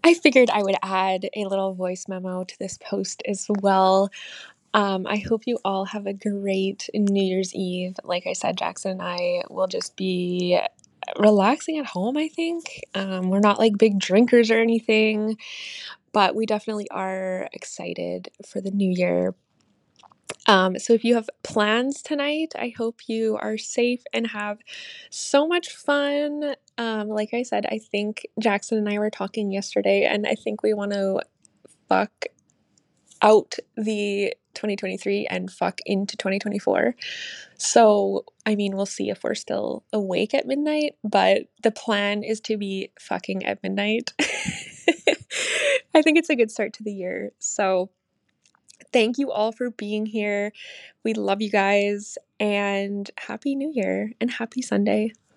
I figured I would add a little voice memo to this post as well. I hope you all have a great New Year's Eve. Like I said, Jackson and I will just be relaxing at home, I think. We're not like big drinkers or anything, but we definitely are excited for the new year. So if you have plans tonight, I hope you are safe and have so much fun. Like I said, I think Jackson and I were talking yesterday, and I think we want to fuck out the 2023 and fuck into 2024. So, I mean, we'll see if we're still awake at midnight, but the plan is to be fucking at midnight. I think it's a good start to the year. So, thank you all for being here. We love you guys, and Happy New Year and happy Sunday.